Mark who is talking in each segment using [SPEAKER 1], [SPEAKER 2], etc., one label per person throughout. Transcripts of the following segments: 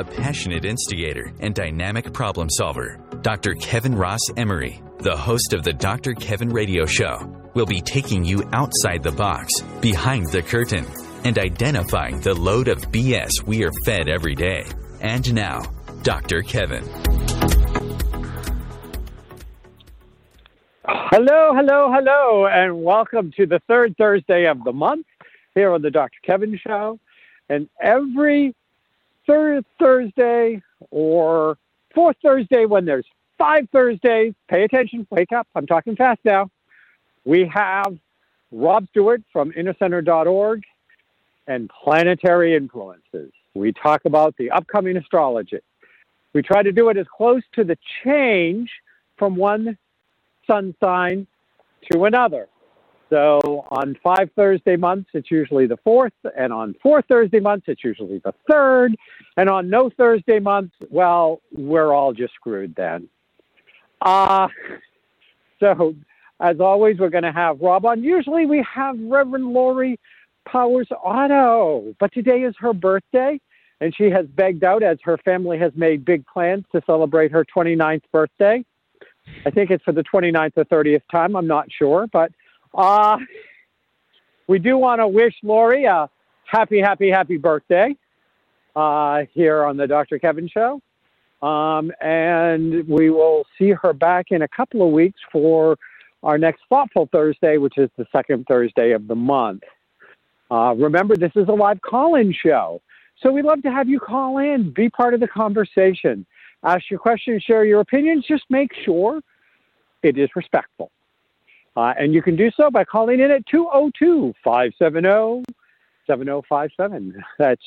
[SPEAKER 1] a passionate instigator and dynamic problem solver. Dr. Kevin Ross Emery, the host of the Dr. Kevin Radio Show, will be taking you outside the box, behind the curtain, and identifying the load of BS we are fed every day. And now, Dr. Kevin.
[SPEAKER 2] Hello, and welcome to the third Thursday of the month here on the Dr. Kevin Show. And every third Thursday or fourth Thursday when there's 5 Thursdays, pay attention, wake up, I'm talking fast now. We have Rob Stewart from InnerCenter.org and Planetary Influences. We talk about the upcoming astrology. We try to do it as close to the change from one sun sign to another. So on 5 Thursday months, it's usually the 4th, and on 4 Thursday months, it's usually the 3rd, and on no Thursday months, well, we're all just screwed then. So, as always, we're going to have Rob on. Usually we have Reverend Lori Powers Otto, but today is her birthday, and she has begged out as her family has made big plans to celebrate her 29th birthday. I think it's for the 29th or 30th time, I'm not sure, but we do want to wish Lori a happy birthday here on the Dr. Kevin Show. And we will see her back in a couple of weeks for our next Thoughtful Thursday, which is the second Thursday of the month. Remember, this is a live call-in show. So we'd love to have you call in, be part of the conversation, ask your questions, share your opinions. Just make sure it is respectful. And you can do so by calling in at 202-570-7057. That's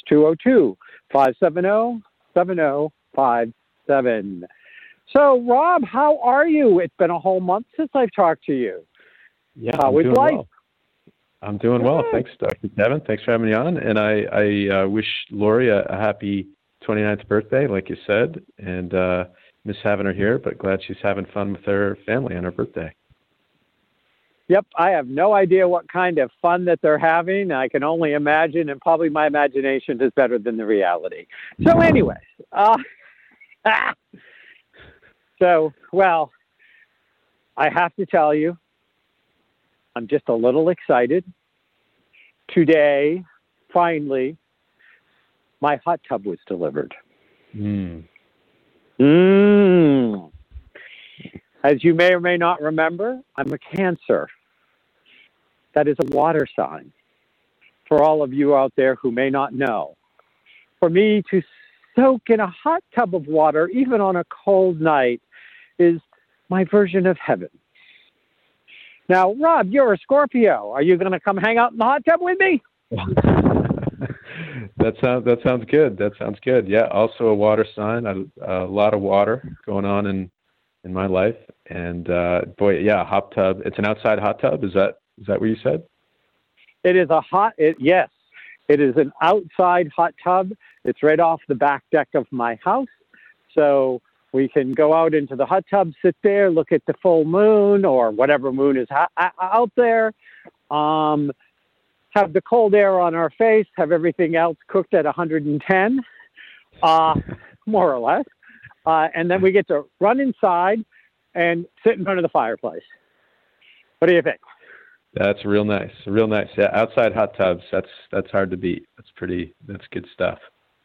[SPEAKER 2] 202-570-7057. So, Rob, how are you? It's been a whole month since I've talked to you.
[SPEAKER 3] Yeah,
[SPEAKER 2] how is life?
[SPEAKER 3] Well. I'm doing well. Thanks, Dr. Kevin. Thanks for having me on. And I wish Lori a happy 29th birthday, like you said, and miss having her here, but glad she's having fun with her family on her birthday.
[SPEAKER 2] Yep, I have no idea what kind of fun that they're having. I can only imagine, and probably my imagination is better than the reality. So anyways, well, I have to tell you, I'm just a little excited. Today, finally, my hot tub was delivered. As you may or may not remember, I'm a Cancer. That is a water sign. For all of you out there who may not know, for me to soak in a hot tub of water, even on a cold night, is my version of heaven. Now, Rob, you're a Scorpio. Are you going to come hang out in the hot tub with me?
[SPEAKER 3] That sounds good. That sounds good. Yeah, also a water sign. A lot of water going on in my life, and hot tub. It's an outside hot tub. Is that what you said?
[SPEAKER 2] It is yes. It is an outside hot tub. It's right off the back deck of my house, so we can go out into the hot tub, sit there, look at the full moon or whatever moon is out there. Have the cold air on our face. Have everything else cooked at 110, more or less. And then we get to run inside and sit in front of the fireplace. What do you think?
[SPEAKER 3] That's real nice. Real nice. Yeah, outside hot tubs. That's hard to beat. That's good stuff.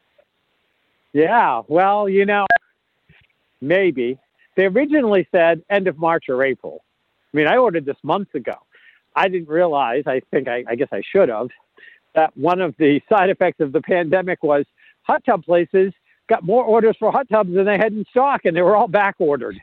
[SPEAKER 2] Yeah. Well, maybe. They originally said end of March or April. I mean, I ordered this months ago. I didn't realize, I guess I should have, that one of the side effects of the pandemic was hot tub places got more orders for hot tubs than they had in stock, and they were all back ordered.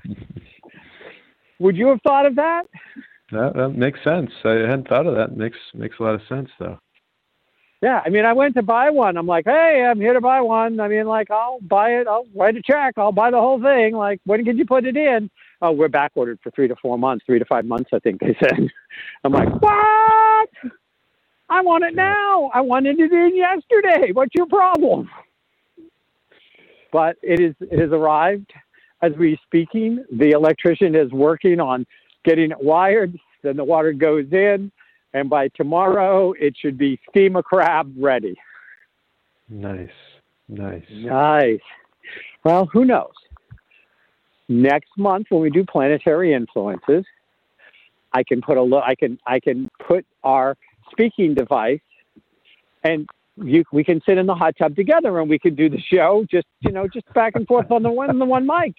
[SPEAKER 2] Would you have thought of that?
[SPEAKER 3] That makes sense. I hadn't thought of that. Makes a lot of sense, though.
[SPEAKER 2] Yeah, I mean, I went to buy one. I'm like, hey, I'm here to buy one. I mean, like, I'll buy it. I'll write a check. I'll buy the whole thing. Like, when can you put it in? Oh, we're back ordered for 3 to 4 months, 3 to 5 months, I think they said. I'm like, what? I want it now. I wanted it in yesterday. What's your problem? But it has arrived as we're speaking. The electrician is working on getting it wired. Then the water goes in, and by tomorrow it should be steam a crab ready.
[SPEAKER 3] Nice. Nice.
[SPEAKER 2] Nice. Well, who knows? Next month when we do planetary influences, I can put I can put our speaking device, and we can sit in the hot tub together, and we can do the show just back and forth on the one mic.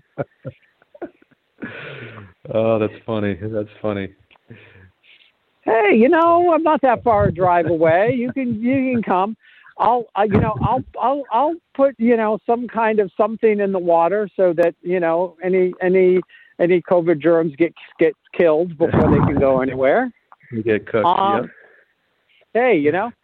[SPEAKER 3] Oh, that's funny. That's funny.
[SPEAKER 2] Hey, I'm not that far a drive away. You can come. I'll put some kind of something in the water so that any COVID germs get killed before they can go anywhere.
[SPEAKER 3] You get cooked. Yep.
[SPEAKER 2] Hey,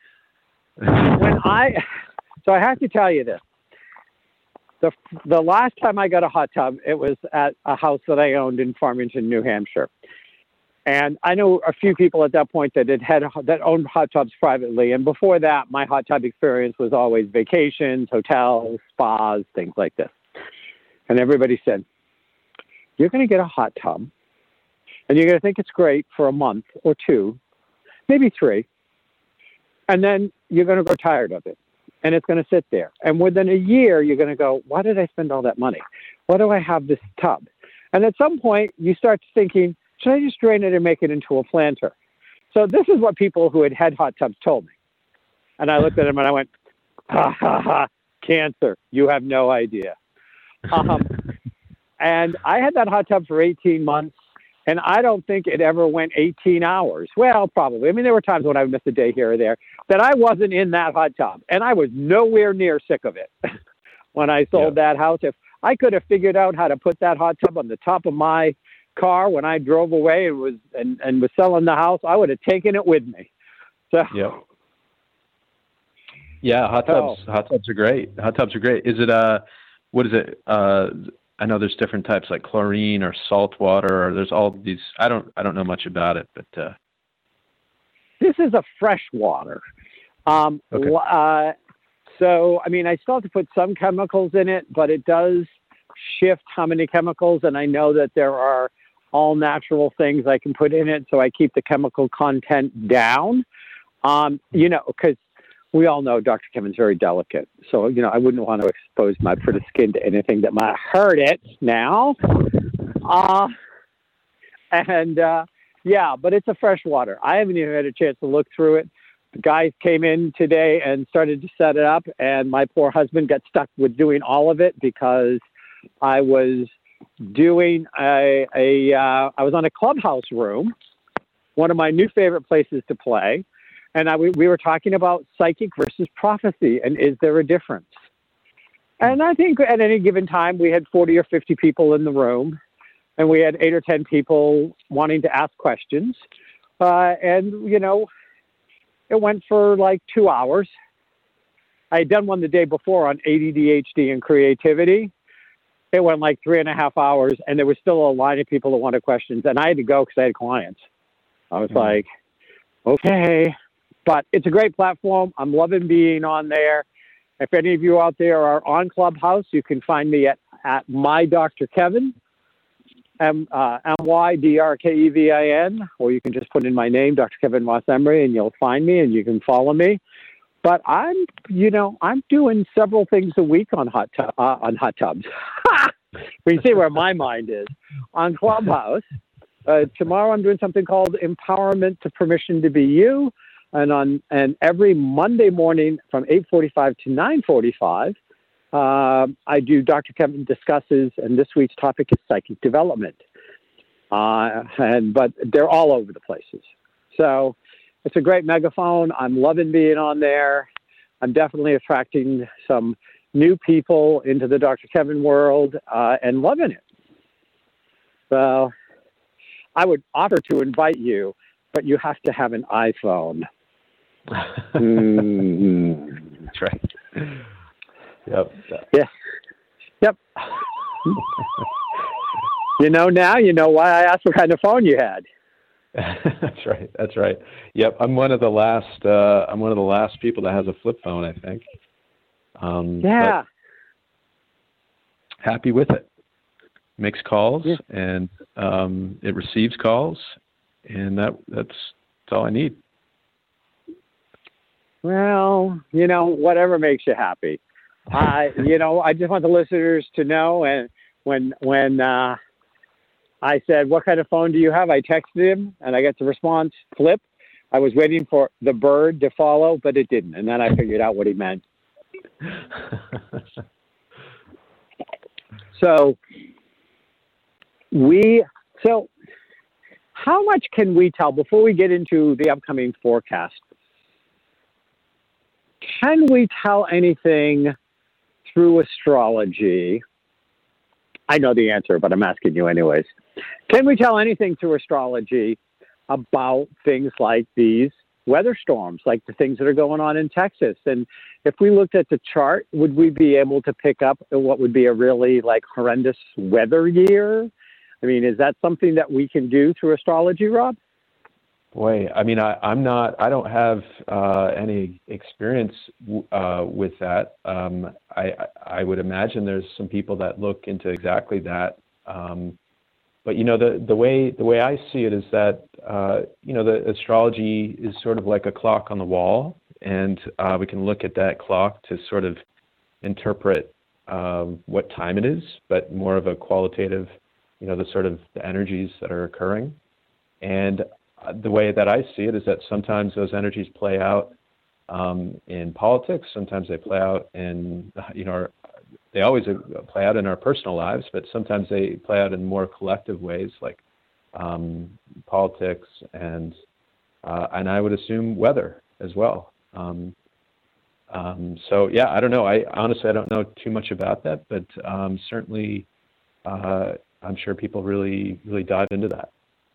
[SPEAKER 2] so I have to tell you this. The last time I got a hot tub, it was at a house that I owned in Farmington, New Hampshire. And I know a few people at that point that owned hot tubs privately. And before that, my hot tub experience was always vacations, hotels, spas, things like this. And everybody said, you're going to get a hot tub, and you're going to think it's great for a month or two, maybe 3. And then you're going to grow tired of it. And it's going to sit there. And within a year, you're going to go, why did I spend all that money? Why do I have this tub? And at some point, you start thinking, should I just drain it and make it into a planter? So this is what people who had hot tubs told me. And I looked at them and I went, ha, ha, ha, cancer. You have no idea. And I had that hot tub for 18 months, and I don't think it ever went 18 hours. Well, probably. I mean, there were times when I would miss a day here or there that I wasn't in that hot tub, and I was nowhere near sick of it when I sold that house. If I could have figured out how to put that hot tub on the top of my car when I drove away and was selling the house, I would have taken it with me. So hot tubs are great. Hot tubs are great. Is it what is it? I know there's different types like chlorine or salt water, or there's all these. I don't know much about it, but this is a fresh water. Okay. So I mean, I still have to put some chemicals in it, but it does shift how many chemicals, and I know that there are all natural things I can put in it, so I keep the chemical content down. Because we all know Dr. Kevin's very delicate, so I wouldn't want to expose my pretty skin to anything that might hurt it now. But it's a fresh water. I haven't even had a chance to look through it. The guys came in today and started to set it up, and my poor husband got stuck with doing all of it because I was doing I was on a clubhouse room, one of my new favorite places to play, and we were talking about psychic versus prophecy, and is there a difference? And I think at any given time we had 40 or 50 people in the room, and we had 8 or 10 people wanting to ask questions, it went for like 2 hours. I had done one the day before on ADHD and creativity. It went like 3.5 hours, and there was still a line of people that wanted questions, and I had to go because I had clients. I was like, okay, but it's a great platform. I'm loving being on there. If any of you out there are on Clubhouse, you can find me at my Dr. Kevin, MYDRKEVIN, or you can just put in my name, Dr. Kevin Ross Emery, and you'll find me, and you can follow me. But I'm doing several things a week on hot tubs. We see where my mind is on Clubhouse. Tomorrow I'm doing something called Empowerment to Permission to Be You, and every Monday morning from 8:45 to 9:45, I do Dr. Kevin Discusses, and this week's topic is psychic development. But they're all over the places. So it's a great megaphone. I'm loving being on there. I'm definitely attracting some new people into the Dr. Kevin world and loving it. So I would offer to invite you, but you have to have an iPhone. Mm-hmm.
[SPEAKER 3] That's right. Yep.
[SPEAKER 2] Yes. Yep. Now you know why I asked what kind of phone you had.
[SPEAKER 3] That's right. That's right. Yep. I'm one of the last people that has a flip phone, I think. Happy with it. Makes calls, and it receives calls, and that's all I need. Well,
[SPEAKER 2] whatever makes you happy. I just want the listeners to know. And when I said, "What kind of phone do you have?" I texted him, and I got the response, "Flip." I was waiting for the bird to follow, but it didn't, and then I figured out what he meant. So how much can we tell before we get into the upcoming forecast? Can we tell anything through astrology? I know the answer, but I'm asking you anyways. Can we tell anything through astrology about things like these weather storms, like the things that are going on in Texas? And if we looked at the chart, would we be able to pick up what would be a really horrendous weather year? I mean, is that something that we can do through astrology, Rob?
[SPEAKER 3] Boy, I mean, I don't have any experience with that. I would imagine there's some people that look into exactly that. But the way I see it is that the astrology is sort of like a clock on the wall, and we can look at that clock to sort of interpret what time it is, but more of a qualitative, the sort of the energies that are occurring. And the way that I see it is that sometimes those energies play out in politics. Sometimes they play out in, they always play out in our personal lives, but sometimes they play out in more collective ways, like politics and I would assume weather as well. So yeah, I don't know. I honestly don't know too much about that, but certainly I'm sure people really, really dive into that.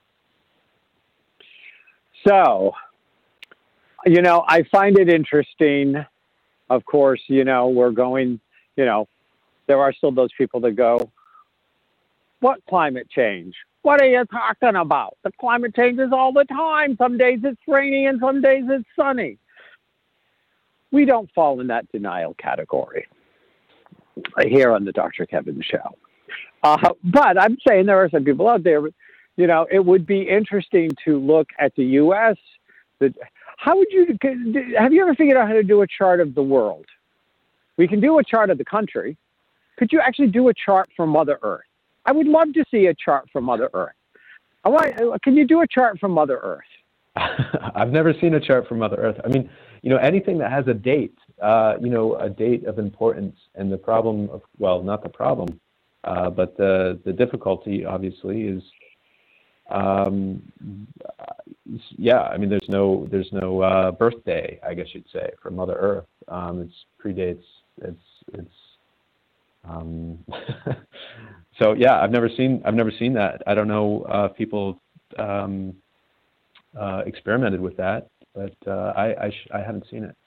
[SPEAKER 2] So, I find it interesting. Of course, we're going, there are still those people that go, "What climate change? What are you talking about? The climate changes all the time. Some days it's rainy and some days it's sunny." We don't fall in that denial category here on the Dr. Kevin Show. But I'm saying there are some people out there, it would be interesting to look at the U.S. Have you ever figured out how to do a chart of the world? We can do a chart of the country. Could you actually do a chart for Mother Earth? I would love to see a chart for Mother Earth. Can you do a chart for Mother Earth?
[SPEAKER 3] I've never seen a chart for Mother Earth. I mean, anything that has a date, a date of importance, and the problem of, well, not the problem, but the difficulty obviously is, yeah, I mean, there's no birthday, I guess you'd say, for Mother Earth. It predates. So yeah, I've never seen that. I don't know if people experimented with that, but I haven't seen it.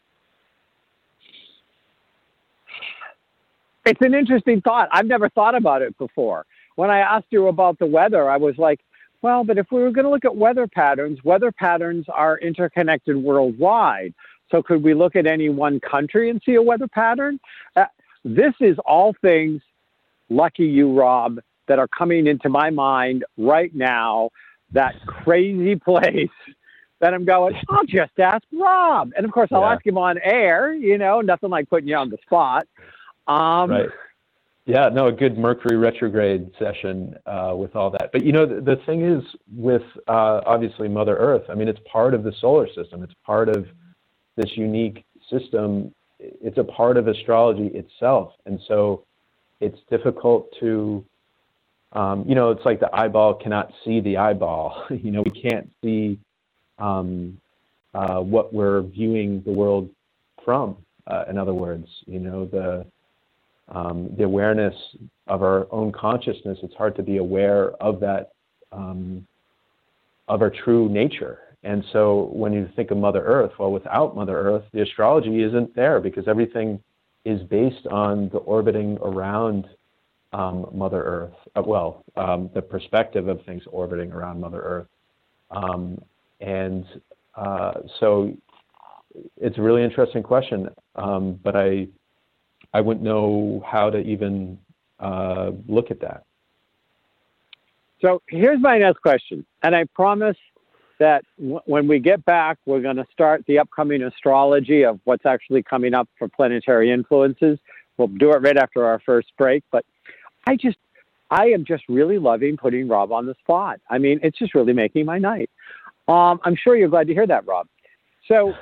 [SPEAKER 2] It's an interesting thought. I've never thought about it before. When I asked you about the weather, I was like, well, but if we were going to look at weather patterns are interconnected worldwide. So could we look at any one country and see a weather pattern? This is all things, lucky you, Rob, that are coming into my mind right now, that crazy place that I'm going, I'll just ask Rob. And of course, I'll ask him on air, nothing like putting you on the spot.
[SPEAKER 3] Right. Yeah, no, a good Mercury retrograde session with all that. But, the thing is with obviously Mother Earth, I mean, it's part of the solar system. It's part of this unique system. It's a part of astrology itself. And so it's difficult to, it's like the eyeball cannot see the eyeball. We can't see what we're viewing the world from. In other words, the awareness of our own consciousness, it's hard to be aware of that, of our true nature. And so when you think of Mother Earth, well, without Mother Earth, the astrology isn't there because everything is based on the orbiting around Mother Earth. The perspective of things orbiting around Mother Earth. So it's a really interesting question, but I wouldn't know how to even look at that.
[SPEAKER 2] So here's my next question, and I promise that when we get back, we're going to start the upcoming astrology of what's actually coming up for planetary influences. We'll do it right after our first break. But I am just really loving putting Rob on the spot. I mean, it's just really making my night. I'm sure you're glad to hear that, Rob. So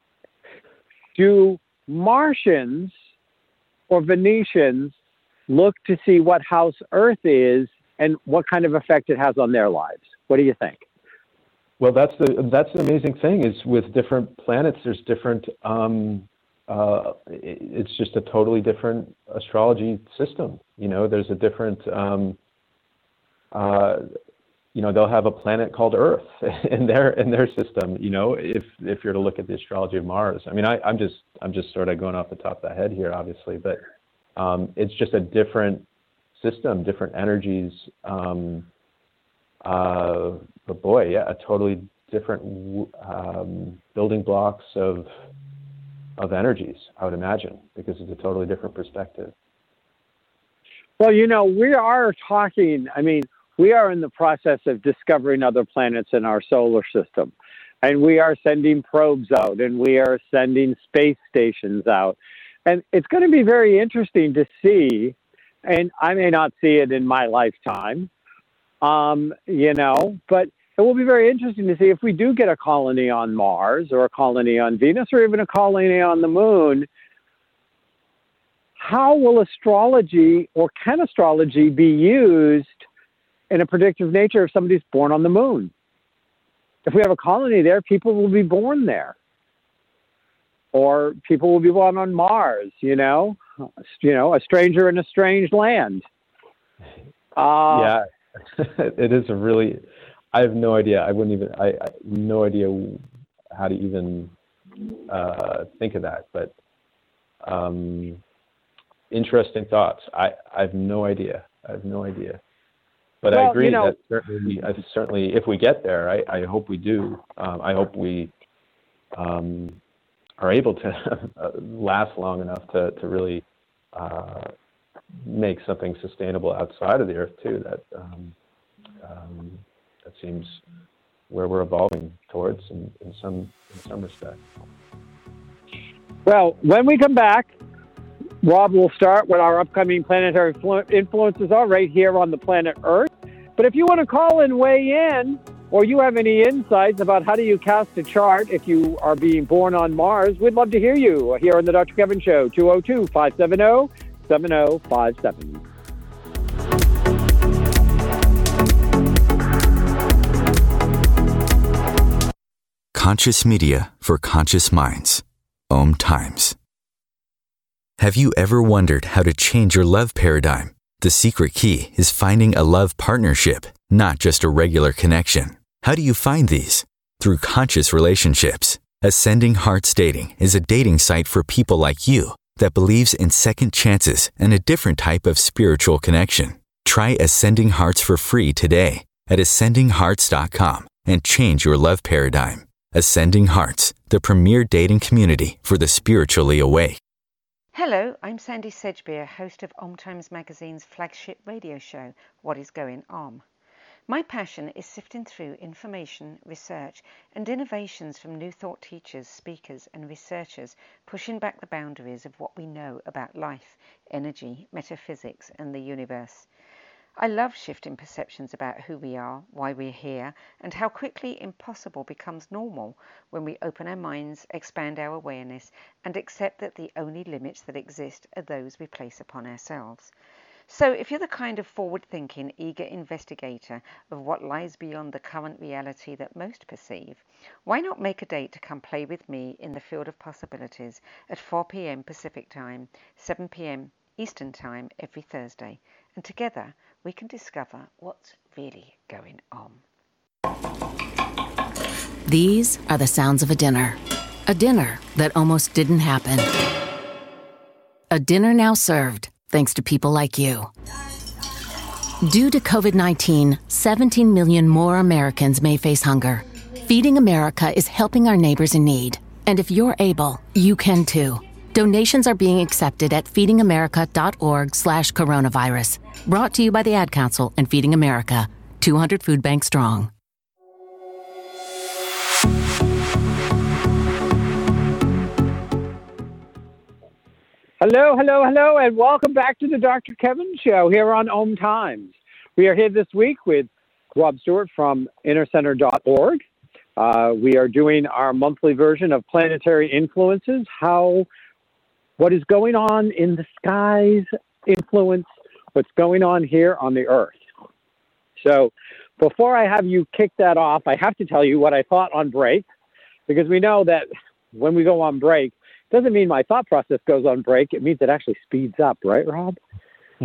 [SPEAKER 2] do Martians or Venetians look to see what house Earth is and what kind of effect it has on their lives? What do you think?
[SPEAKER 3] Well, that's the amazing thing is with different planets, there's different, it's just a totally different astrology system. You know, there's a different, you know, they'll have a planet called Earth in their system. You know, if you're to look at the astrology of Mars, I mean, I'm just sort of going off the top of the head here, obviously, but it's just a different system, different energies. But boy, yeah, a totally different building blocks of energies, I would imagine, because it's a totally different perspective.
[SPEAKER 2] Well, you know, we are talking, I mean, we are in the process of discovering other planets in our solar system. And we are sending probes out and we are sending space stations out. And it's going to be very interesting to see, and I may not see it in my lifetime, you know, but it will be very interesting to see if we do get a colony on Mars or a colony on Venus or even a colony on the moon. How will astrology or can astrology be used in a predictive nature if somebody's born on the moon? If we have a colony there, people will be born there. Or people will be born on Mars, you know, a stranger in a strange land.
[SPEAKER 3] Yeah, it is a really, I have no idea. I have no idea how to even think of that, but interesting thoughts. I have no idea. But I agree that certainly, if we get there, I hope we do. I hope we are able to last long enough to really make something sustainable outside of the Earth too. That seems where we're evolving towards in some respect.
[SPEAKER 2] Well, when we come back, Rob will start what our upcoming planetary influences are right here on the planet Earth. But if you want to call and weigh in, or you have any insights about how do you cast a chart if you are being born on Mars, we'd love to hear you here on the Dr. Kevin Show, 202-570-7057.
[SPEAKER 1] Conscious media for conscious minds. Om Times. Have you ever wondered how to change your love paradigm? The secret key is finding a love partnership, not just a regular connection. How do you find these? Through conscious relationships. Ascending Hearts Dating is a dating site for people like you that believes in second chances and a different type of spiritual connection. Try Ascending Hearts for free today at ascendinghearts.com and change your love paradigm. Ascending Hearts, the premier dating community for the spiritually awake.
[SPEAKER 4] Hello, I'm Sandy Sedgbeer, host of Om Times Magazine's flagship radio show, What is Going Om. My passion is sifting through information, research, and innovations from New Thought teachers, speakers, and researchers pushing back the boundaries of what we know about life, energy, metaphysics, and the universe. I love shifting perceptions about who we are, why we're here, and how quickly impossible becomes normal when we open our minds, expand our awareness, and accept that the only limits that exist are those we place upon ourselves. So if you're the kind of forward-thinking, eager investigator of what lies beyond the current reality that most perceive, why not make a date to come play with me in the field of possibilities at 4 p.m. Pacific Time, 7 p.m. Eastern Time every Thursday, and together we can discover what's really going on.
[SPEAKER 5] These are the sounds of a dinner that almost didn't happen. A dinner now served, thanks to people like you. Due to COVID-19, 17 million more Americans may face hunger. Feeding America is helping our neighbors in need. And if you're able, you can too. Donations are being accepted at feedingamerica.org/coronavirus. Brought to you by the Ad Council and Feeding America, 200 Food Bank strong.
[SPEAKER 2] Hello, hello, hello, and welcome back to the Dr. Kevin Show here on Om Times. We are here this week with Rob Stewart from innercenter.org. We are doing our monthly version of Planetary Influences, what is going on in the skies influence what's going on here on the Earth. So before I have you kick that off, I have to tell you what I thought on break, because we know that when we go on break, doesn't mean my thought process goes on break. It means it actually speeds up, right, Rob? So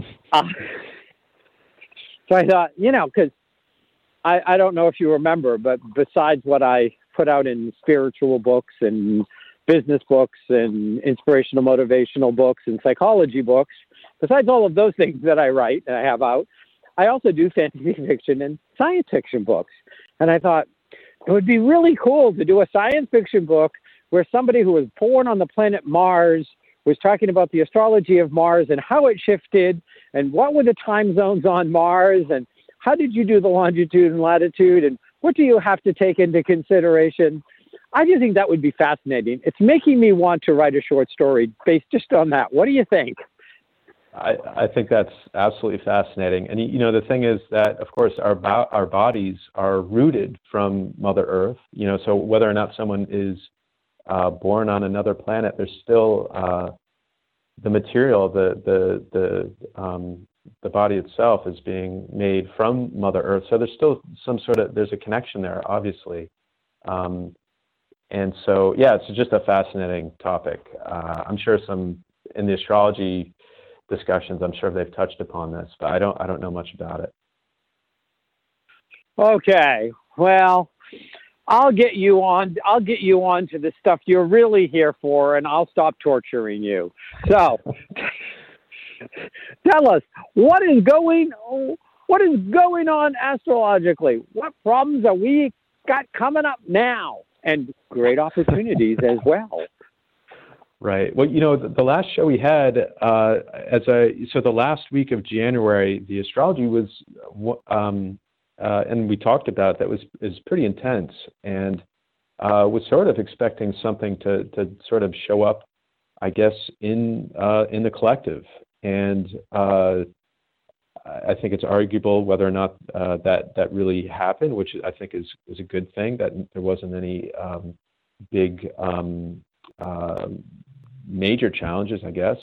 [SPEAKER 2] I thought, because I don't know if you remember, but besides what I put out in spiritual books and business books and inspirational motivational books and psychology books, besides all of those things that I write and I have out, I also do fantasy fiction and science fiction books. And I thought it would be really cool to do a science fiction book where somebody who was born on the planet Mars was talking about the astrology of Mars and how it shifted and what were the time zones on Mars and how did you do the longitude and latitude and what do you have to take into consideration? I just think that would be fascinating. It's making me want to write a short story based just on that. What do you think?
[SPEAKER 3] I think that's absolutely fascinating. And, the thing is that, of course, our bodies are rooted from Mother Earth, so whether or not someone is born on another planet, there's still the material, the body itself is being made from Mother Earth. So there's still there's a connection there, obviously. And so, it's just a fascinating topic. I'm sure in the astrology discussions, I'm sure they've touched upon this, but I don't know much about it.
[SPEAKER 2] Okay, well, I'll get you on to the stuff you're really here for, and I'll stop torturing you. So, tell us what is going on astrologically. What problems are we got coming up now, and great opportunities as well.
[SPEAKER 3] Right. Well, the last show we had, so the last week of January, the astrology was, and we talked about that is pretty intense, and was sort of expecting something to sort of show up, I guess, in the collective, and I think it's arguable whether or not that really happened, which I think is a good thing, that there wasn't any big major challenges, I guess.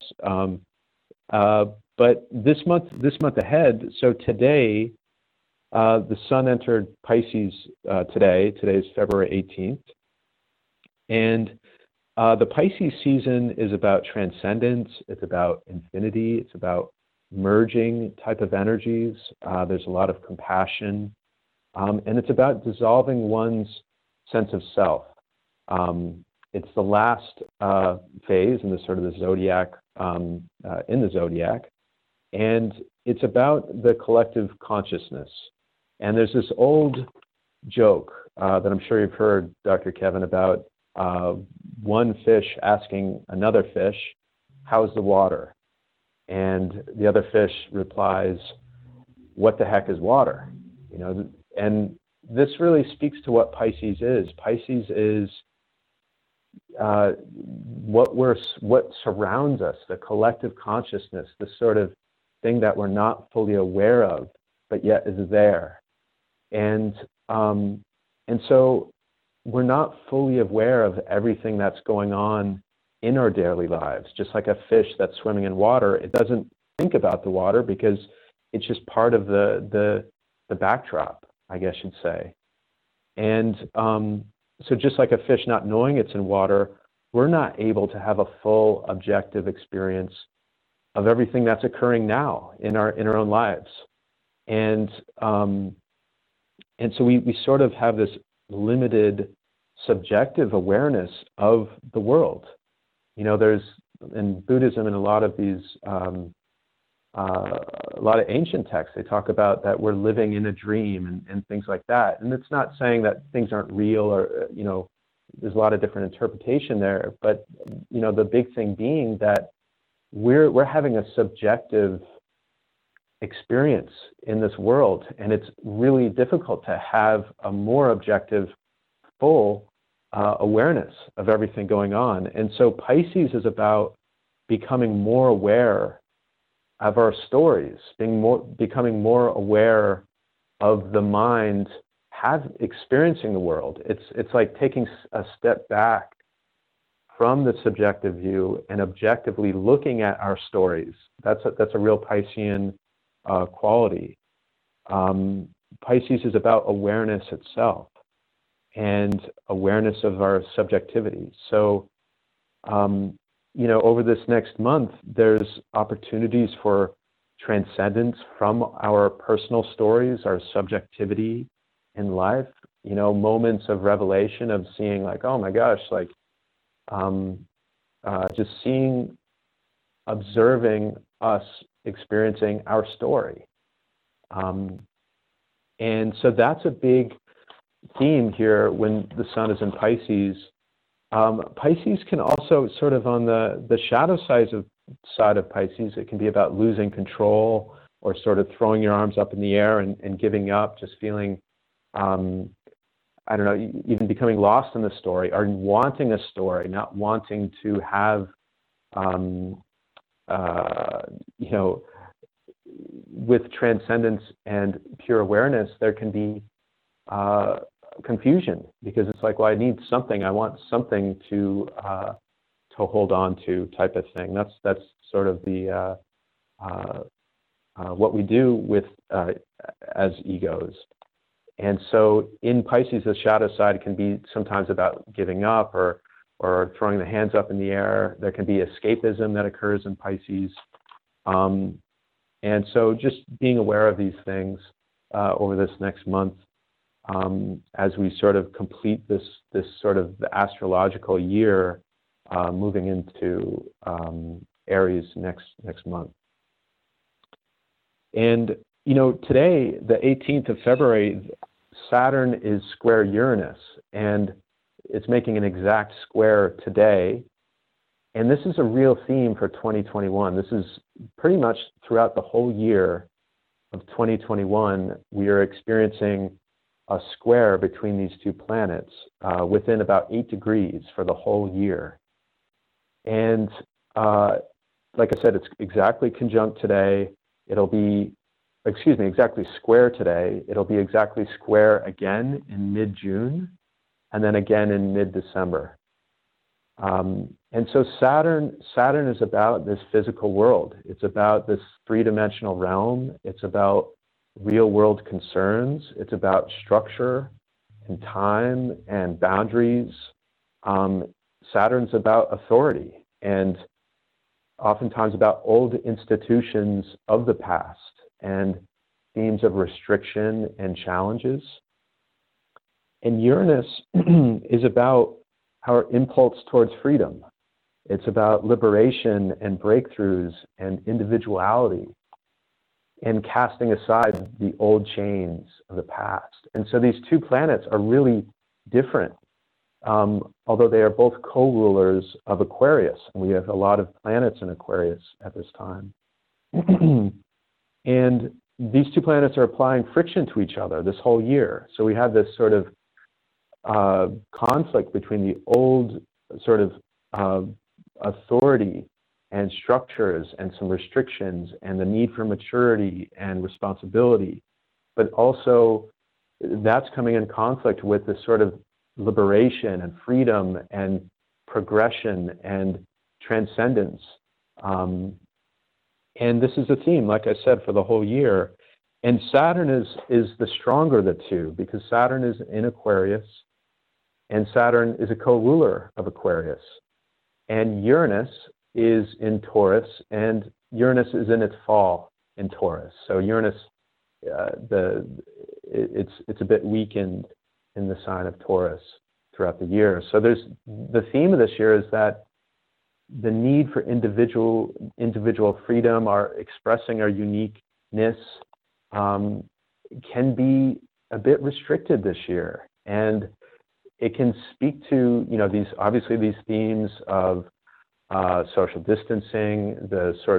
[SPEAKER 3] But this month ahead, so today, the sun entered Pisces today. Today is February 18th. And the Pisces season is about transcendence. It's about infinity. It's about merging type of energies. There's a lot of compassion. And it's about dissolving one's sense of self. It's the last phase in the zodiac, in the zodiac, and it's about the collective consciousness. And there's this old joke that I'm sure you've heard, Dr. Kevin, about one fish asking another fish, "How's the water?" And the other fish replies, "What the heck is water?" And this really speaks to what Pisces is. Pisces is what surrounds us, the collective consciousness, the sort of thing that we're not fully aware of, but yet is there. And so we're not fully aware of everything that's going on in our daily lives. Just like a fish that's swimming in water, it doesn't think about the water because it's just part of the backdrop, I guess you'd say. And so just like a fish not knowing it's in water, we're not able to have a full objective experience of everything that's occurring now in our own lives. And so we sort of have this limited subjective awareness of the world. There's in Buddhism and a lot of these a lot of ancient texts, they talk about that we're living in a dream and things like that. And it's not saying that things aren't real or, there's a lot of different interpretation there. But, the big thing being that we're having a subjective experience in this world. And it's really difficult to have a more objective, full awareness of everything going on. And so Pisces is about becoming more aware of our stories, becoming more aware of the mind experiencing the world. It's like taking a step back from the subjective view and objectively looking at our stories. That's a real Piscean quality. Pisces is about awareness itself and awareness of our subjectivity. So, over this next month, there's opportunities for transcendence from our personal stories, our subjectivity in life, moments of revelation, of seeing like, oh my gosh, like just observing us experiencing our story. And so that's a big theme here when the sun is in Pisces. Pisces can also sort of on the shadow side of Pisces, it can be about losing control or sort of throwing your arms up in the air and giving up, just feeling, I don't know, even becoming lost in the story or wanting a story, not wanting to have, with transcendence and pure awareness, there can be confusion, because it's like, well, I need something, I want something to hold on to, type of thing. That's sort of the what we do with as egos. And so in Pisces, the shadow side can be sometimes about giving up or throwing the hands up in the air. There can be escapism that occurs in Pisces. And so just being aware of these things over this next month, as we sort of complete this sort of the astrological year, moving into Aries next month. And today, the 18th of February, Saturn is square Uranus, and it's making an exact square today. And this is a real theme for 2021. This is pretty much throughout the whole year of 2021, we are experiencing a square between these two planets within about 8 degrees for the whole year. And like I said, it's exactly conjunct today. It'll be, exactly square today. It'll be exactly square again in mid-June, and then again in mid-December. And so Saturn is about this physical world. It's about this three-dimensional realm. It's about real-world concerns. It's about structure and time and boundaries. Saturn's about authority and oftentimes about old institutions of the past and themes of restriction and challenges. And Uranus is about our impulse towards freedom. It's about liberation and breakthroughs and individuality and casting aside the old chains of the past. And so these two planets are really different, although they are both co-rulers of Aquarius. And we have a lot of planets in Aquarius at this time. And these two planets are applying friction to each other this whole year. So we have this sort of conflict between the old sort of authority and structures and some restrictions and the need for maturity and responsibility, but also that's coming in conflict with this sort of liberation and freedom and progression and transcendence. And this is a theme, like I said, for the whole year. And Saturn is the stronger of the two, because Saturn is in Aquarius, and Saturn is a co-ruler of Aquarius. And Uranus is in Taurus, and Uranus is in its fall in Taurus. So Uranus, it's a bit weakened in the sign of Taurus throughout the year. So the theme of this year is that the need for individual freedom, our expressing our uniqueness, can be a bit restricted this year. And it can speak to, these themes of social distancing, the sort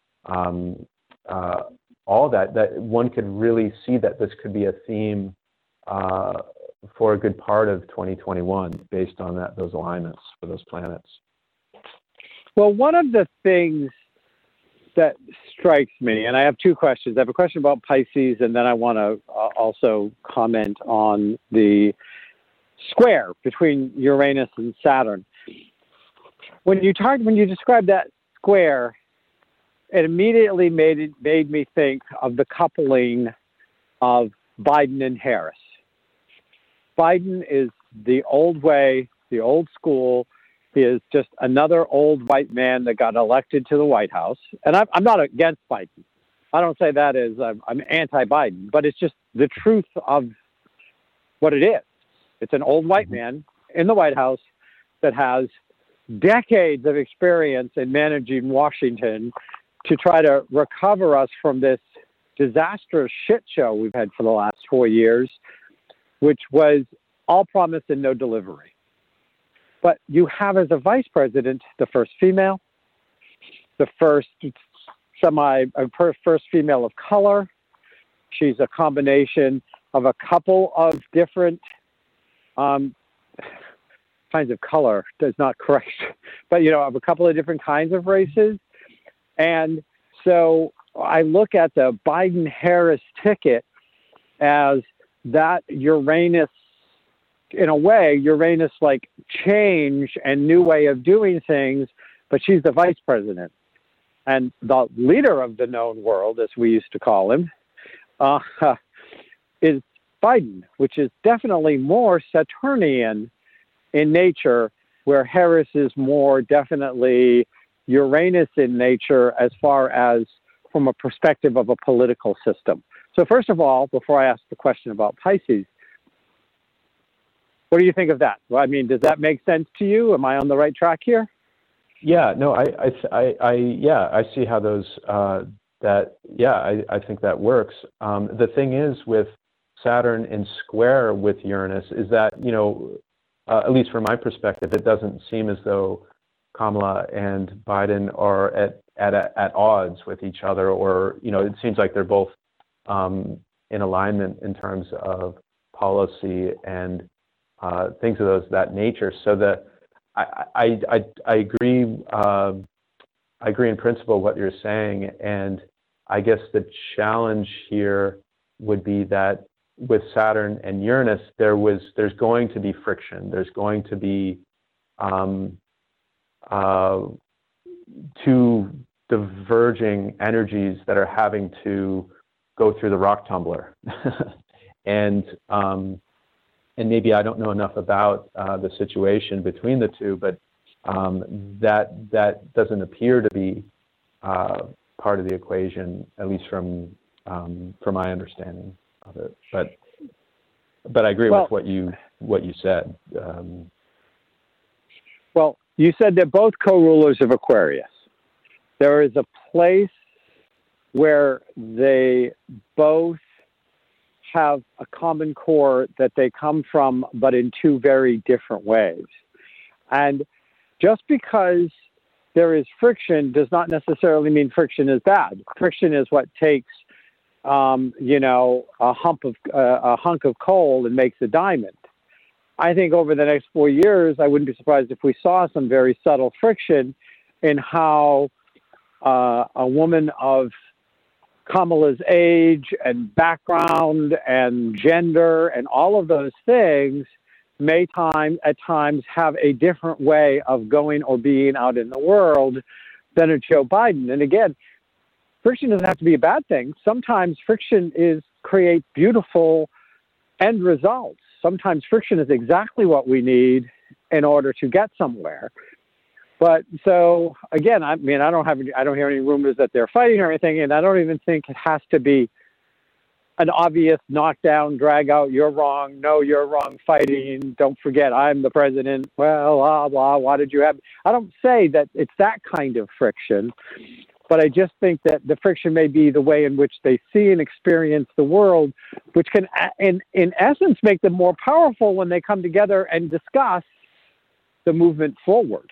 [SPEAKER 3] of all that one could really see that this could be a theme for a good part of 2021 based on those alignments for those planets.
[SPEAKER 2] Well, one of the things that strikes me, and I have two questions. I have a question about Pisces, and then I want to also comment on the square between Uranus and Saturn. When you described that square, it immediately made me think of the coupling of Biden and Harris. Biden is the old way, the old school. He is just another old white man that got elected to the White House. And I'm not against Biden. I don't say that as I'm anti-Biden, but it's just the truth of what it is. It's an old white man in the White House that has decades of experience in managing Washington to try to recover us from this disastrous shit show we've had for the last 4 years, which was all promise and no delivery. But you have as a vice president the first female, the first female of color. She's a combination of a couple of different kinds of color. That's not correct, but of a couple of different kinds of races. And so I look at the Biden-Harris ticket as that Uranus, in a way, Uranus like change and new way of doing things, but she's the vice president. And the leader of the known world, as we used to call him, is Biden, which is definitely more Saturnian in nature, where Harris is more definitely Uranus in nature as far as from a perspective of a political system. So first of all, before I ask the question about Pisces, what do you think of that? Well, I mean, does that make sense to you? Am I on the right track here?
[SPEAKER 3] Yeah, no, I see how those, I think that works. The thing is with Saturn in square with Uranus is that, at least from my perspective, it doesn't seem as though Kamala and Biden are at odds with each other, or, it seems like they're both in alignment in terms of policy and things of that nature. So that I agree. I agree in principle what you're saying, and I guess the challenge here would be that with Saturn and Uranus, there's going to be friction. There's going to be two diverging energies that are having to go through the rock tumbler, and maybe I don't know enough about the situation between the two, but that doesn't appear to be part of the equation, at least from my understanding of it. But I agree with what you said.
[SPEAKER 2] Well, you said they're both co-rulers of Aquarius. There is a place where they both have a common core that they come from, but in two very different ways. And just because there is friction does not necessarily mean friction is bad. Friction is what takes, a hunk of coal and makes a diamond. I think over the next 4 years, I wouldn't be surprised if we saw some very subtle friction in how a woman of Kamala's age and background and gender and all of those things may at times have a different way of going or being out in the world than a Joe Biden. And again, friction doesn't have to be a bad thing. Sometimes friction creates beautiful end results. Sometimes friction is exactly what we need in order to get somewhere. But so again, I don't hear any rumors that they're fighting or anything, and I don't even think it has to be an obvious knockdown, drag out, you're wrong, no, you're wrong, fighting, don't forget, I'm the president, well, blah, blah, why did you have... I don't say that it's that kind of friction, but I just think that the friction may be the way in which they see and experience the world, which can, in essence, make them more powerful when they come together and discuss the movement forward.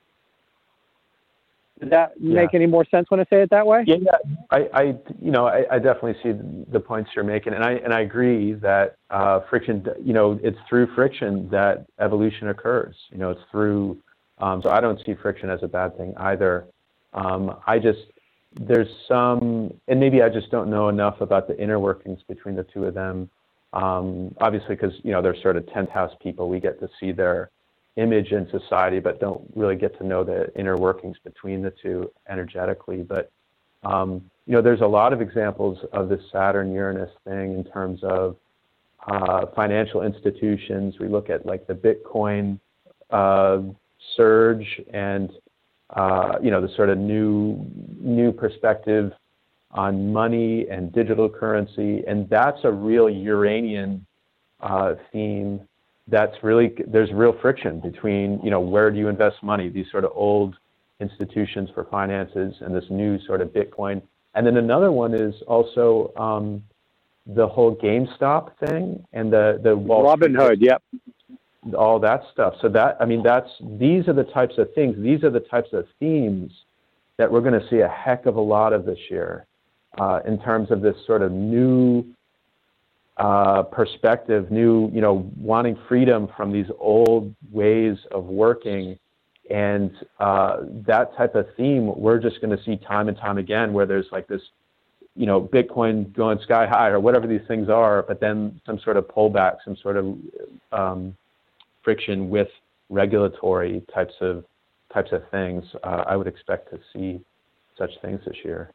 [SPEAKER 2] Does that make any more sense when I say it that way?
[SPEAKER 3] Yeah. I definitely see the points you're making, and I agree that friction. It's through friction that evolution occurs. It's through So I don't see friction as a bad thing either. There's some, and maybe I just don't know enough about the inner workings between the two of them. Obviously, because they're sort of 10th house people, we get to see their image in society, but don't really get to know the inner workings between the two energetically. But there's a lot of examples of this Saturn-Uranus thing in terms of financial institutions. We look at like the Bitcoin surge and the sort of new perspective on money and digital currency, and that's a real Uranian theme. There's real friction between where do you invest money, these sort of old institutions for finances, and this new sort of Bitcoin. And then another one is also the whole GameStop thing and the Wall
[SPEAKER 2] Robinhood, yep.
[SPEAKER 3] All that stuff. So these are the types of things, these are the types of themes that we're going to see a heck of a lot of this year in terms of this sort of new perspective, wanting freedom from these old ways of working. And that type of theme, we're just going to see time and time again, where there's like this, Bitcoin going sky high or whatever these things are, but then some sort of pullback, some sort of friction with regulatory types of things. I would expect to see such things this year.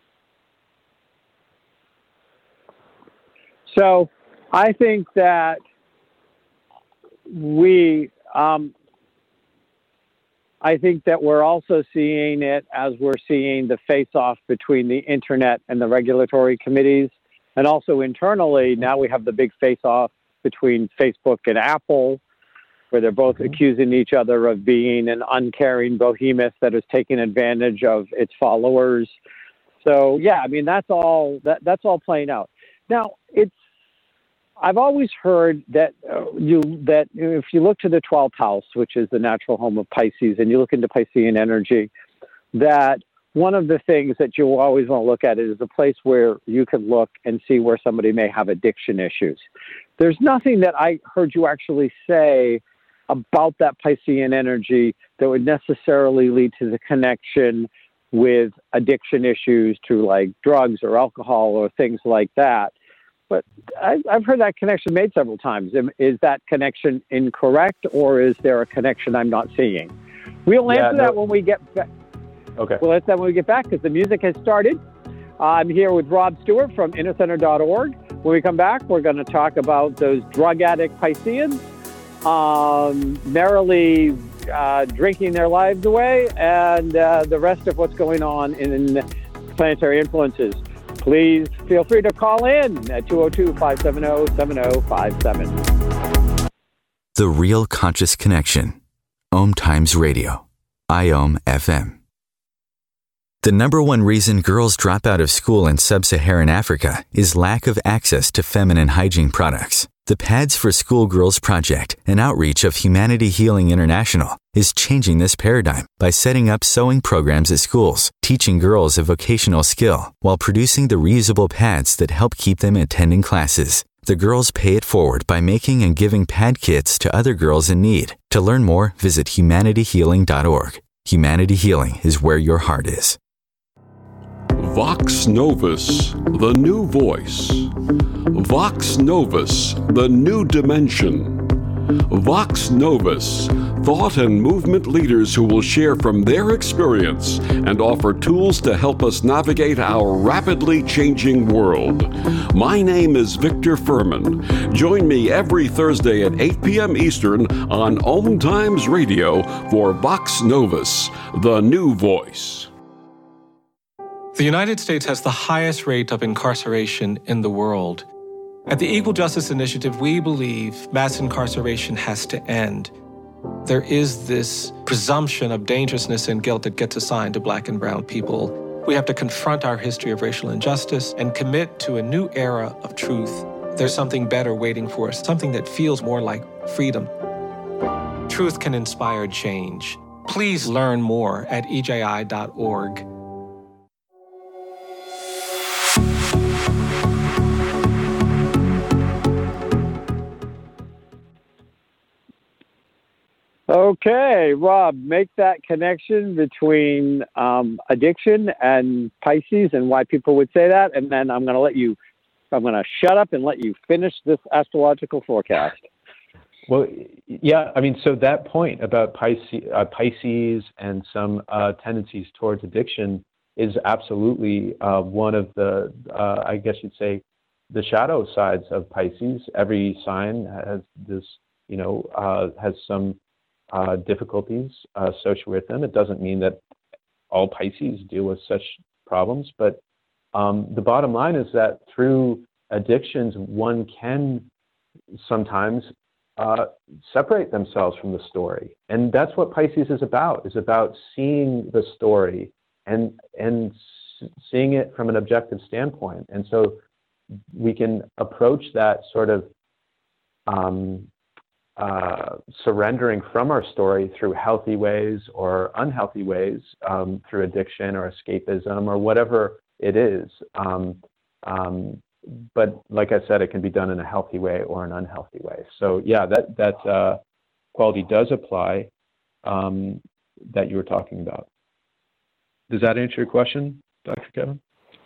[SPEAKER 2] So I think that we're also seeing it as we're seeing the face-off between the internet and the regulatory committees. And also internally, now we have the big face-off between Facebook and Apple, where they're both accusing each other of being an uncaring behemoth that is taking advantage of its followers. So yeah, I mean, that's all playing out. Now, I've always heard that if you look to the 12th house, which is the natural home of Pisces, and you look into Piscean energy, that one of the things that you always want to look at is a place where you can look and see where somebody may have addiction issues. There's nothing that I heard you actually say about that Piscean energy that would necessarily lead to the connection with addiction issues to like drugs or alcohol or things like that. But I've heard that connection made several times. Is that connection incorrect, or is there a connection I'm not seeing? We'll answer that when we get back.
[SPEAKER 3] Okay.
[SPEAKER 2] We'll answer that when we get back, because the music has started. I'm here with Rob Stewart from innercenter.org. When we come back, we're going to talk about those drug addict Pisceans merrily drinking their lives away, and the rest of what's going on in planetary influences. Please feel free to call in at 202-570-7057.
[SPEAKER 1] The Real Conscious Connection. Om Times Radio. IOM FM. The number one reason girls drop out of school in sub-Saharan Africa is lack of access to feminine hygiene products. The Pads for Schoolgirls Project, an outreach of Humanity Healing International, is changing this paradigm by setting up sewing programs at schools, teaching girls a vocational skill, while producing the reusable pads that help keep them attending classes. The girls pay it forward by making and giving pad kits to other girls in need. To learn more, visit humanityhealing.org. Humanity Healing is where your heart is.
[SPEAKER 6] Vox Novus, the new voice. Vox Novus, the new dimension. Vox Novus, thought and movement leaders who will share from their experience and offer tools to help us navigate our rapidly changing world. My name is Victor Furman. Join me every Thursday at 8 p.m. Eastern on Om Times Radio for Vox Novus, the new voice.
[SPEAKER 7] The United States has the highest rate of incarceration in the world. At the Equal Justice Initiative, we believe mass incarceration has to end. There is this presumption of dangerousness and guilt that gets assigned to Black and brown people. We have to confront our history of racial injustice and commit to a new era of truth. There's something better waiting for us, something that feels more like freedom. Truth can inspire change. Please learn more at EJI.org.
[SPEAKER 2] Okay, Rob, make that connection between addiction and Pisces and why people would say that, and then I'm going to shut up and let you finish this astrological forecast.
[SPEAKER 3] Well, yeah, I mean, so that point about Pisces and some tendencies towards addiction is absolutely one of the, I guess you'd say, the shadow sides of Pisces. Every sign has this, has some difficulties associated with them. It doesn't mean that all Pisces deal with such problems, but the bottom line is that through addictions, one can sometimes separate themselves from the story. And that's what Pisces is about seeing the story and seeing it from an objective standpoint. And so we can approach that sort of surrendering from our story through healthy ways or unhealthy ways, through addiction or escapism or whatever it is. But like I said, it can be done in a healthy way or an unhealthy way. So yeah, that quality does apply that you were talking about. Does that answer your question, Dr. Kevin?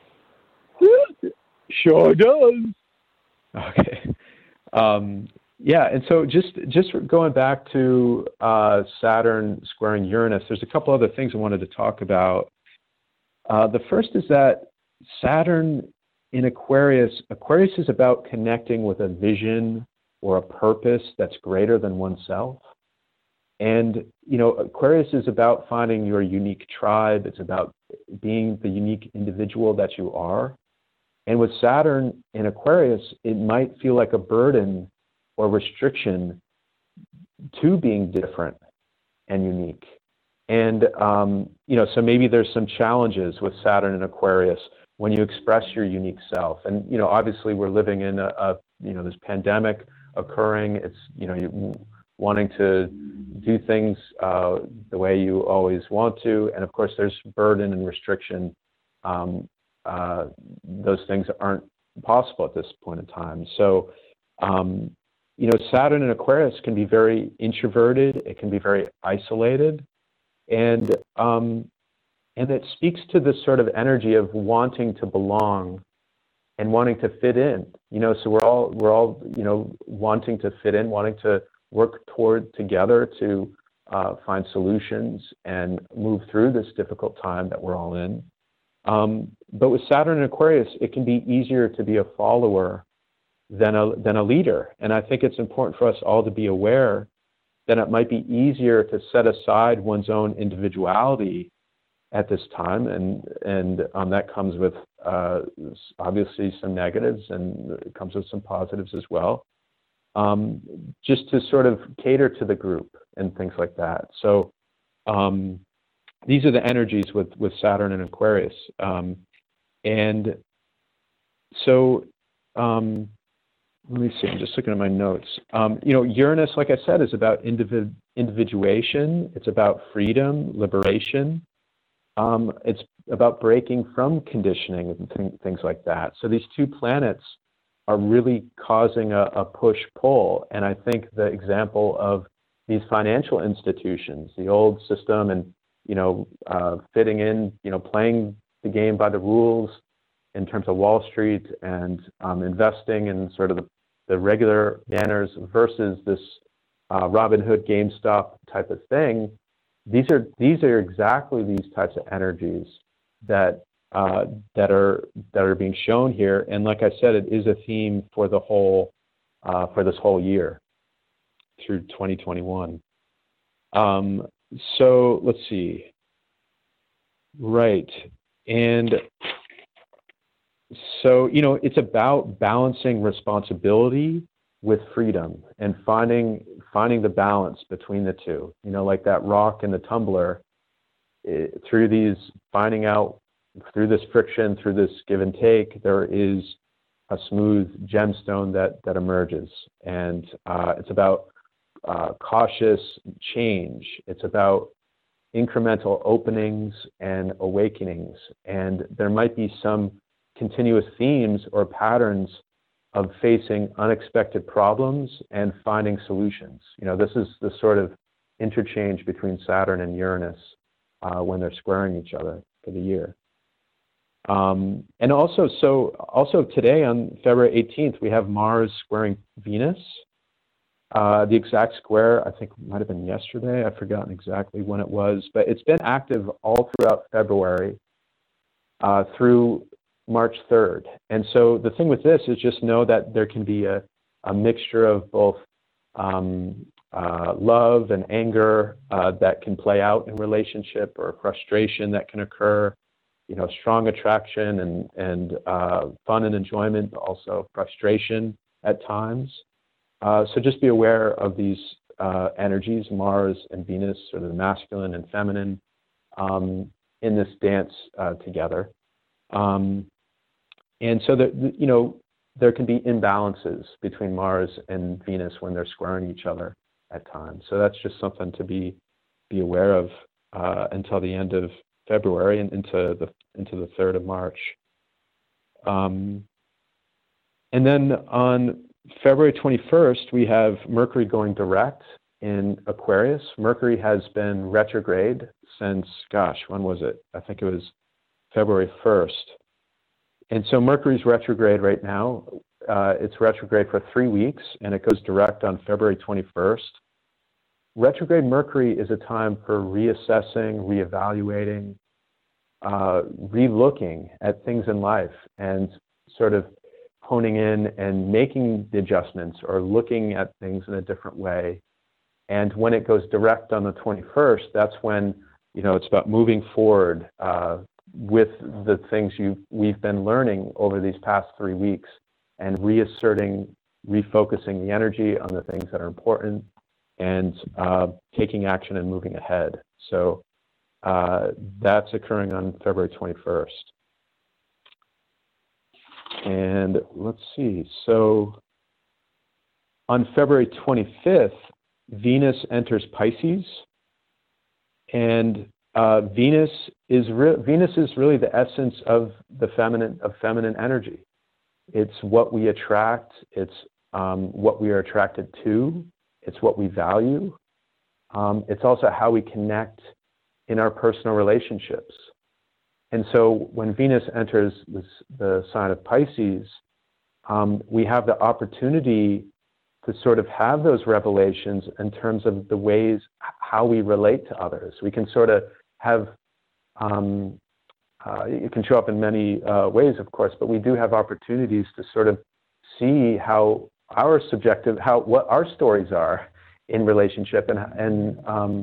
[SPEAKER 2] Sure does.
[SPEAKER 3] Okay. Yeah, and so just going back to Saturn squaring Uranus, there's a couple other things I wanted to talk about. The first is that Saturn in Aquarius is about connecting with a vision or a purpose that's greater than oneself. And, Aquarius is about finding your unique tribe. It's about being the unique individual that you are. And with Saturn in Aquarius, it might feel like a burden or restriction to being different and unique. And, so maybe there's some challenges with Saturn in Aquarius when you express your unique self. And, obviously we're living in this pandemic occurring. It's, you wanting to do things the way you always want to. And of course there's burden and restriction. Those things aren't possible at this point in time. So, Saturn in Aquarius can be very introverted. It can be very isolated. And it speaks to this sort of energy of wanting to belong and wanting to fit in. So we're all wanting to fit in, wanting to work toward together to find solutions and move through this difficult time that we're all in. But with Saturn in Aquarius, it can be easier to be a follower than a leader. And I think it's important for us all to be aware that it might be easier to set aside one's own individuality at this time, and that comes with obviously some negatives, and it comes with some positives as well. Just to sort of cater to the group and things like that. So these are the energies with Saturn and Aquarius. And so let me see, I'm just looking at my notes. Uranus, like I said, is about individuation. It's about freedom, liberation. It's about breaking from conditioning and things like that. So these two planets are really causing a push-pull. And I think the example of these financial institutions, the old system and, fitting in, playing the game by the rules in terms of Wall Street and investing in sort of the regular manners versus this Robin Hood, GameStop type of thing. These are exactly these types of energies that are being shown here. And like I said, it is a theme for the whole for this whole year through 2021. So let's see. Right. And so, it's about balancing responsibility with freedom and finding the balance between the two. Like that rock and the tumbler, through this friction, through this give and take, there is a smooth gemstone that emerges. And it's about cautious change. It's about incremental openings and awakenings. And there might be some continuous themes or patterns of facing unexpected problems and finding solutions. This is the sort of interchange between Saturn and Uranus when they're squaring each other for the year. And also today on February 18th, we have Mars squaring Venus. The exact square, I think, might have been yesterday. I've forgotten exactly when it was, but it's been active all throughout February through March 3rd. And so the thing with this is just know that there can be a mixture of both love and anger that can play out in relationship, or frustration that can occur, strong attraction and fun and enjoyment, but also frustration at times. So just be aware of these energies, Mars and Venus, sort of the masculine and feminine, in this dance together. And so that, there can be imbalances between Mars and Venus when they're squaring each other at times. So that's just something to be aware of until the end of February and into the 3rd of March. And then on February 21st, we have Mercury going direct in Aquarius. Mercury has been retrograde since, when was it? I think it was February 1st. And so Mercury's retrograde right now. It's retrograde for 3 weeks, and it goes direct on February 21st. Retrograde Mercury is a time for reassessing, reevaluating, relooking at things in life, and sort of honing in and making the adjustments or looking at things in a different way. And when it goes direct on the 21st, that's when, it's about moving forward with the things we've been learning over these past 3 weeks, and reasserting, refocusing the energy on the things that are important, and taking action and moving ahead. So that's occurring on February 21st. And let's see, so on February 25th, Venus enters Pisces, and Venus is really the essence of the feminine energy. It's what we attract. It's what we are attracted to. It's what we value. It's also how we connect in our personal relationships. And so when Venus enters the sign of Pisces, we have the opportunity to sort of have those revelations in terms of the ways how we relate to others. We can sort of have, it can show up in many ways, of course, but we do have opportunities to sort of see how what our stories are in relationship, and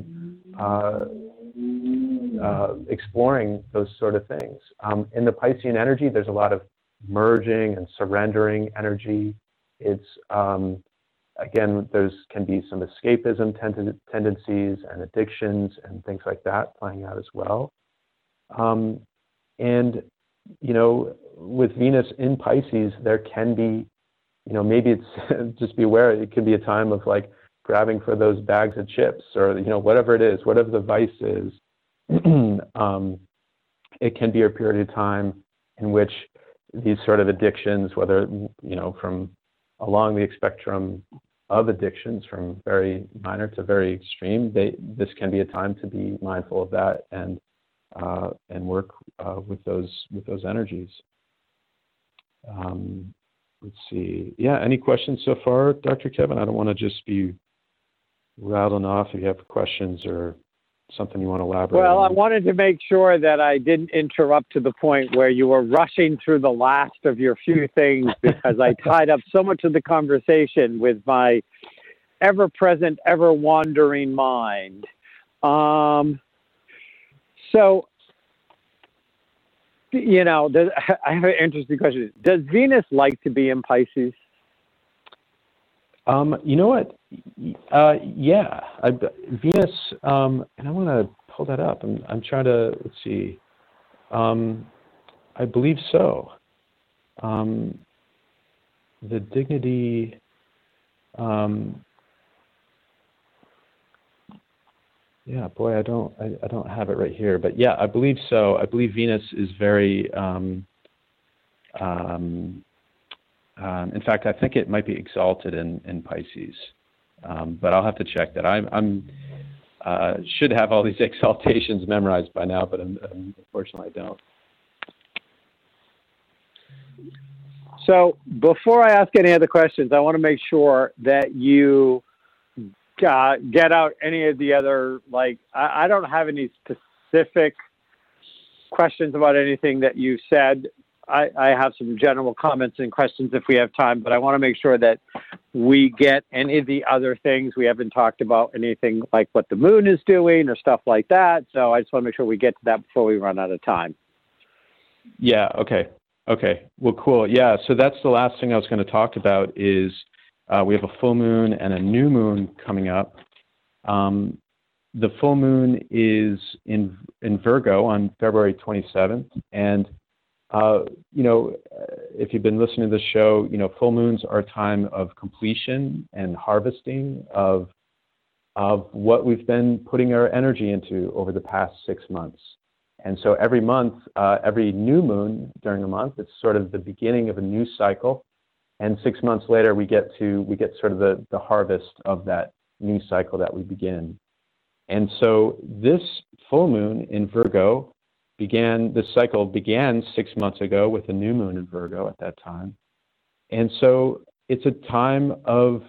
[SPEAKER 3] exploring those sort of things. In the Piscean energy, there's a lot of merging and surrendering energy. It's, again, can be some escapism tendencies and addictions and things like that playing out as well. And, with Venus in Pisces, there can be, maybe it's, just be aware, it could be a time of like grabbing for those bags of chips, or, whatever it is, whatever the vice is. It can be a period of time in which these sort of addictions, whether, from along the spectrum of addictions, from very minor to very extreme, this can be a time to be mindful of that and work with those energies. Let's see. Yeah, any questions so far, Dr. Kevin? I don't want to just be rattling off. If you have questions or something you want to elaborate on.
[SPEAKER 2] Well, I wanted to make sure that I didn't interrupt to the point where you were rushing through the last of your few things, because I tied up so much of the conversation with my ever-present, ever-wandering mind. So, I have an interesting question. Does Venus like to be in Pisces?
[SPEAKER 3] You know what? Yeah, Venus, and I want to pull that up. I'm trying to, let's see. I believe so. The dignity, yeah, boy, I don't have it right here, but yeah, I believe so. I believe Venus is very, in fact, I think it might be exalted in Pisces, but I'll have to check that. should have all these exaltations memorized by now, but unfortunately I don't.
[SPEAKER 2] So before I ask any other questions, I want to make sure that you get out any of the other, like, I don't have any specific questions about anything that you said. I have some general comments and questions if we have time, but I want to make sure that we get any of the other things. We haven't talked about anything like what the moon is doing or stuff like that. So I just want to make sure we get to that before we run out of time.
[SPEAKER 3] Yeah, okay. Well, cool. Yeah, so that's the last thing I was going to talk about is we have a full moon and a new moon coming up. The full moon is in Virgo on February 27th, and if you've been listening to the show, full moons are a time of completion and harvesting of what we've been putting our energy into over the past 6 months. And so every month, every new moon during the month, it's sort of the beginning of a new cycle. And 6 months later, we get sort of the harvest of that new cycle that we begin. And so this full moon in Virgo this cycle began 6 months ago with a new moon in Virgo at that time. And so it's a time of,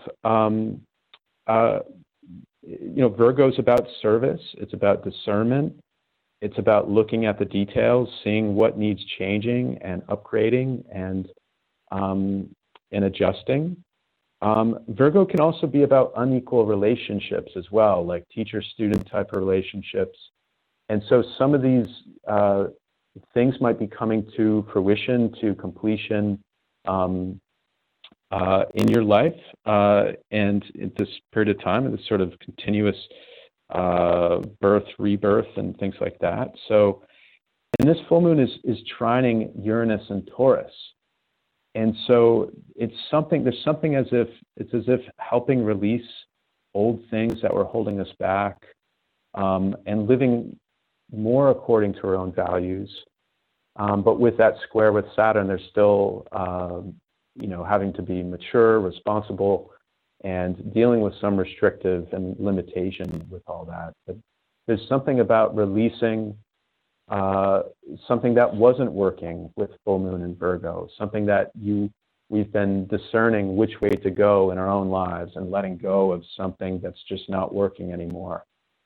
[SPEAKER 3] Virgo's about service. It's about discernment. It's about looking at the details, seeing what needs changing and upgrading and adjusting. Virgo can also be about unequal relationships as well, like teacher-student type of relationships. And so some of these things might be coming to fruition, to completion in your life, and at this period of time, in this sort of continuous birth, rebirth, and things like that. So, and this full moon is trining Uranus and Taurus. And so there's something as if helping release old things that were holding us back, and living more according to our own values. But with that square with Saturn, there's still, having to be mature, responsible, and dealing with some restrictive and limitation with all that. But there's something about releasing something that wasn't working with full moon in Virgo, something that we've been discerning which way to go in our own lives and letting go of something that's just not working anymore.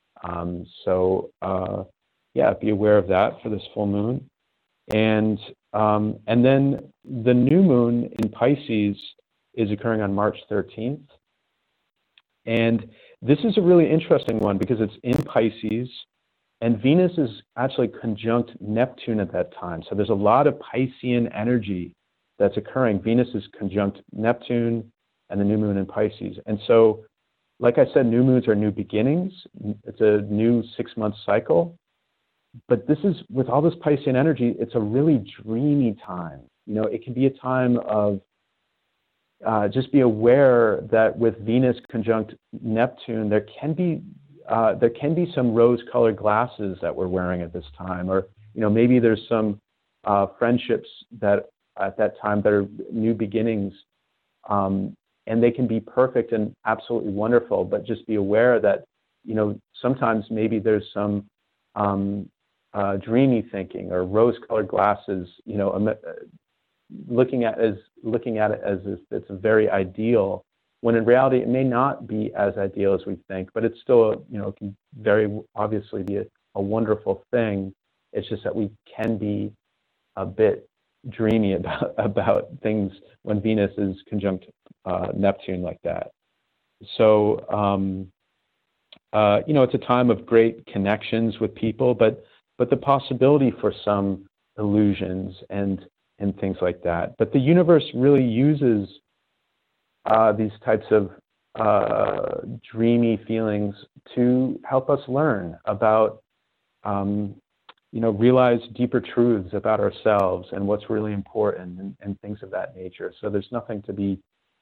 [SPEAKER 3] Be aware of that for this full moon. And then the new moon in Pisces is occurring on March 13th. And this is a really interesting one because it's in Pisces, and Venus is actually conjunct Neptune at that time. So there's a lot of Piscean energy that's occurring. Venus is conjunct Neptune and the new moon in Pisces. And so, like I said, new moons are new beginnings. It's a new 6-month cycle. But this is, with all this Piscean energy, it's a really dreamy time. It can be a time of just be aware that with Venus conjunct Neptune, there can be some rose-colored glasses that we're wearing at this time, or maybe there's some friendships that at that time that are new beginnings, and they can be perfect and absolutely wonderful. But just be aware that sometimes maybe there's some dreamy thinking or rose-colored glasses, looking at it as if it's very ideal, when in reality it may not be as ideal as we think, but it's still, it can very obviously be a wonderful thing. It's just that we can be a bit dreamy about things when Venus is conjunct Neptune like that. So, it's a time of great connections with people, but the possibility for some illusions and things like that. But the universe really uses these types of dreamy feelings to help us learn about, realize deeper truths about ourselves and what's really important and things of that nature. So there's nothing to be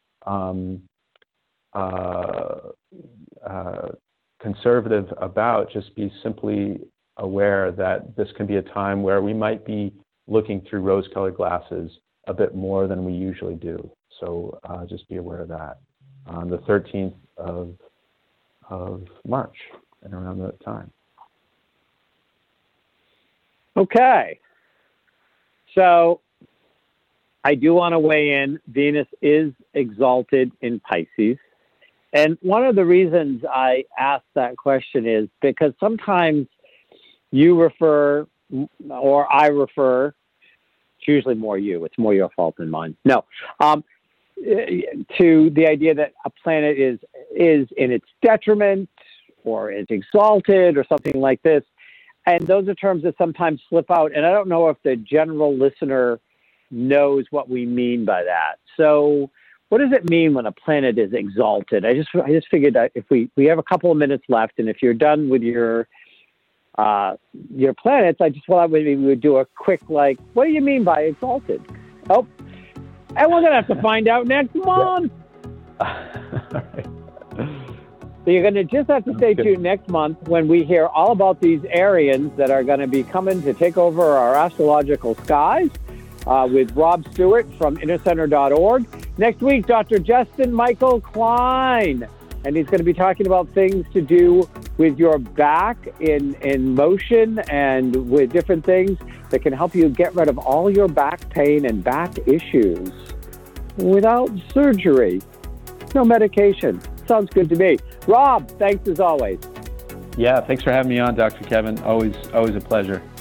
[SPEAKER 3] conservative about. Just be simply aware that this can be a time where we might be looking through rose-colored glasses a bit more than we usually do. So just be aware of that on the 13th of March. and around that time.
[SPEAKER 2] Okay. So I do want to weigh in. Venus is exalted in Pisces. And one of the reasons I ask that question is because sometimes you refer, or I refer, it's usually more you, it's more your fault than mine. No, to the idea that a planet is in its detriment or is exalted or something like this. And those are terms that sometimes slip out. And I don't know if the general listener knows what we mean by that. So what does it mean when a planet is exalted? I just figured that if we have a couple of minutes left, and if you're done with your planets, I just thought we would do a quick, what do you mean by exalted? Oh, and we're going to have to find out next month.
[SPEAKER 3] All right.
[SPEAKER 2] So you're going to just have to stay tuned next month when we hear all about these Arians that are going to be coming to take over our astrological skies with Rob Stewart from innercenter.org. Next week, Dr. Justin Michael Klein, and he's going to be talking about things to do with your back in motion and with different things that can help you get rid of all your back pain and back issues without surgery. No medication. Sounds good to me. Rob, thanks as always.
[SPEAKER 3] Yeah, thanks for having me on, Dr. Kevin. Always a pleasure.